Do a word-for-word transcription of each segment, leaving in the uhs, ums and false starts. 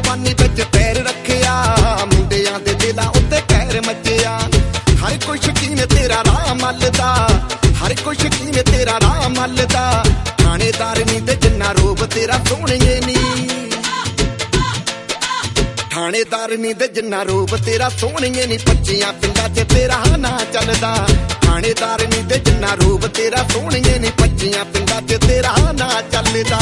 जवानी विच पैर रखिया, मुंडियां दे दिलां उत्ते कहर मचिया। हर कोई शकीन तेरा राह मलदा, हर कोई शकीन तेरा राह मलदा। थानेदार नी ते जिन्ना रूप तेरा सोहणिए नी, थानेदार नी ते जिन्ना रूप तेरा सोहणिए नी। पच्चियां पिंडां च तेरा ना चलदा, थानेदार नी ते जिन्ना रूप तेरा सोहणिए नी। पच्चियां पिंडां च तेरा ना चलदा।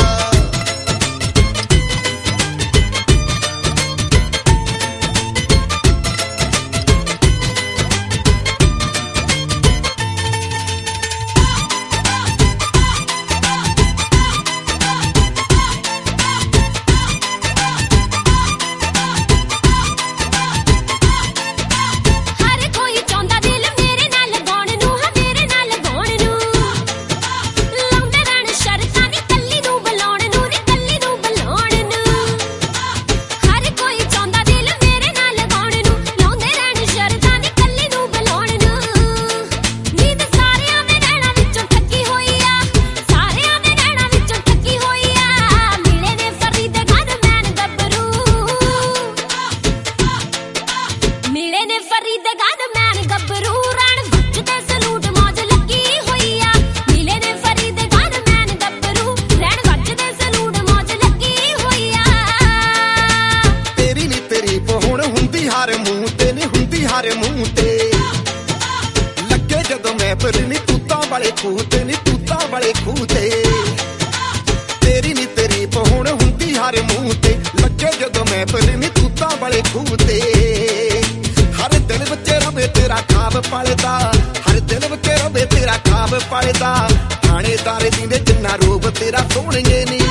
हर मूंह ते लगे जदों मैं पर नी तूतां वाले खूह ते नी तूतां वाले खूह ते। तेरी नी तेरी पहुण हुंदी हर मूंह ते लगे जदों मैं पर नी तूतां वाले खूह ते। हर दिल विच रवे तेरा खाब पलदा, हर दिल विच रवे तेरा खाब पलदा। थानेदार दी दे जिन्ना रूप तेरा सोहणिए नी,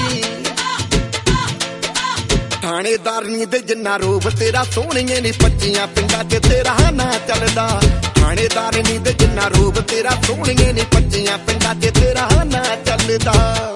थानेदार नी दे जिन्ना रूप तेरा सोहणिए नी। पच्चियां पिंडां च तेरा ना चलदा, थानेदार नी दे जिन्ना रूप तेरा सोहणिए नी। पच्चियां पिंडां च तेरा ना चलदा।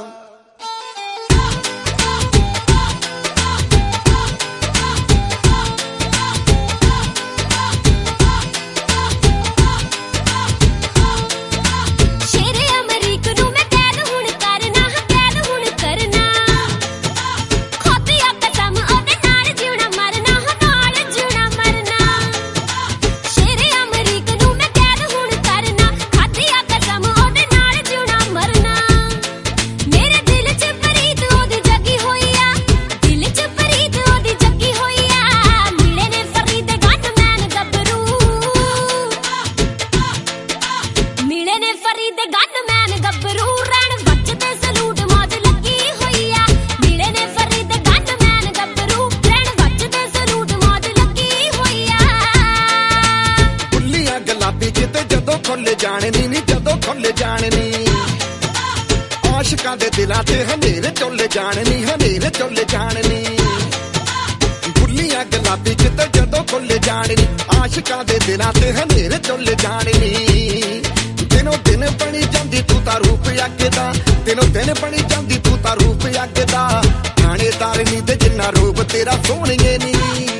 खुल जाने नी जदों खुल जाने नी, आशिकां दे दिलां ते हनेर चुल जाने नी, हनेर चुल जाने नी। बुल्लियां गुलाबी च ते जदों खुल जाने नी, आशिकां दे दिलां ते हनेर चुल जाने नी। दिनों दिन बनी जांदी तू तां रूप अग दा, दिनों दिन बनी जांदी तू तां रूप अग दा। थानेदार नी ते जिन्ना रूप तेरा सोहणिए नी,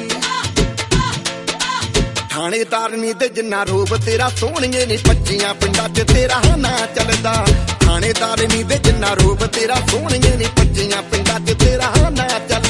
थानेदार नी दे जिन्ना रूप तेरा सोहणिए नी। पच्चियां पिंडां च तेरा ना चलदा, थानेदार नी दे जिन्ना रूप तेरा सोहणिए नी। पच्चियां पिंडां च तेरा ना चलदा।